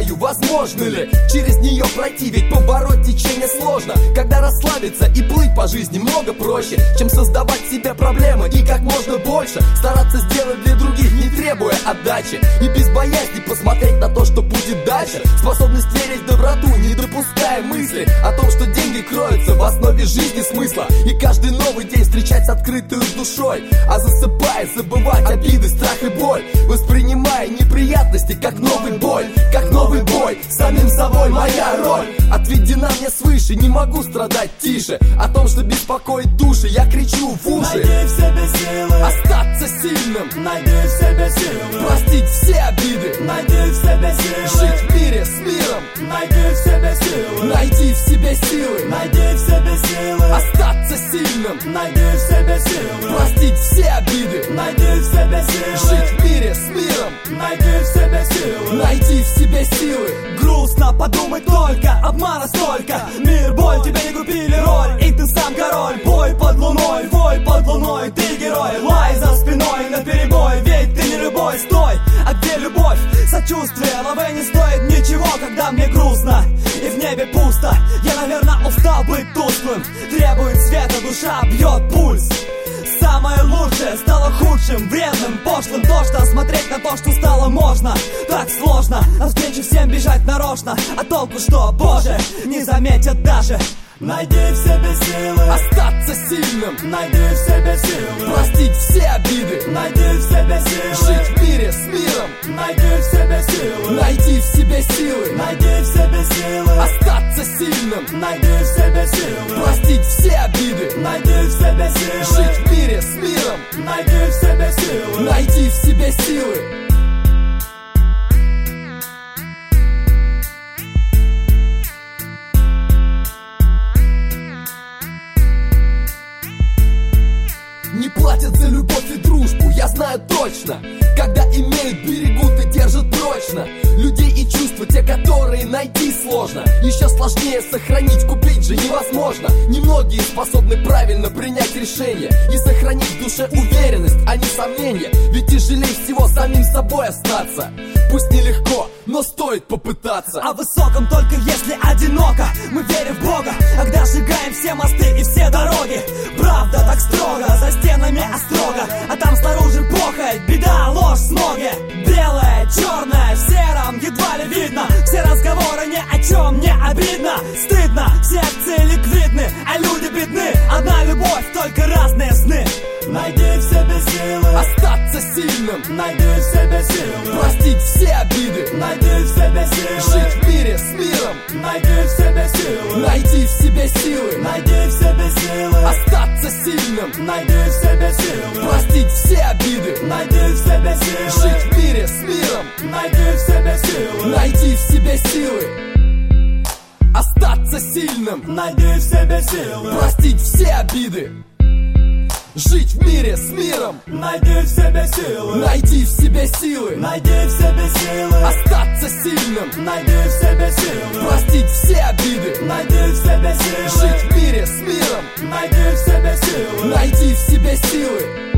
знаю, возможно ли через нее пройти, ведь побороть течение сложно. Когда расслабиться и плыть по жизни много проще, чем создавать себе проблемы и как можно больше стараться сделать для других, не требуя отдачи, и без боязни посмотреть на то, что будет дальше. Способность верить в доброту, не допуская мысли о том, что деньги кроются в основе жизни смысла. И каждый новый день встречать с открытой душой, а засыпая забывать обиды, страх и боль, воспринимая неприятности как новый бой, как новый бой. Самим собой моя роль отведена мне свыше, не могу страдать тише. О том, что беспокоит души, я кричу в уши. Найди в себе силы остаться сильным, найди в себе силы простить все обиды, найди в себе силы жить в мире с миром, найди в себе силы найти в себе силы, найди в себе силы остаться сильным, найди в себе силы простить все обиды, найди в себе силы жить в мире с миром, найди в себе силы найти в себе силы. Грустно подумать только, обмана столько. Мир, боль, тебе не купили роль, и ты сам король. Бой под луной, вой под луной, ты герой. Лай за спиной наперебой, ведь ты не любой. Стой, а где любовь? Сочувствие, лавы не стоит ничего, когда мне грустно и в небе пусто. Я, наверное, устал быть тусклым, требует света, душа бьет пульс. Самое лучшее стало худшим, вредным, пошлым. То, что смотреть на то, что стало можно, так сложно. Навстречу всем бежать нарочно, а толку что, боже, не заметят даже. Найди в себе силы остаться сильным, найди в себе силы простить все обиды, найди в себе силы жить в мире с миром, найди в себе силы найти в себе силы, найди в себе силы остаться сильным, найди в себе силы простить все обиды, найди в себе силы жить в мире с миром, найди в себе силы найти в себе силы. Не платят за любовь и дружбу, я знаю точно. Когда имеют, берегут и держат прочно. Людей и чувства, те, которые найти сложно. Еще сложнее сохранить, купить же невозможно. Немногие способны правильно принять решение и сохранить в душе уверенность, а не сомнение. Ведь тяжелее всего самим собой остаться. Пусть нелегко, но стоит попытаться. О высоком только если одиноко. Мы верим в Бога, когда сжигаем все мосты и все дороги. Правда так строго, за стенами острога, а там снаружи похоть, беда, ложь, смоги. Белое, черное, в сером едва ли видно. Все разговоры ни о чем, не обидно. Стыдно, все акции ликвидны, а люди бедны. Одна любовь, только разные сны. Найди в себе силы остаться сильным, найди в себе силы простить все обиды, найди в себе силы жить в мире с миром, найди в себе силы найти в себе силы, найди в себе силы остаться сильным, найди в себе силы простить все обиды, найди в себе силы жить в мире с миром, найди в себе силы найти в себе силы, остаться сильным, найди в себе силы простить все обиды, жить в мире с миром, найди в себе силы найти в себе силы, найди в себе силы остаться сильным, найди в себе силы простить все обиды, найди в себе силы жить в мире с миром, найди в себе силы найти в себе силы.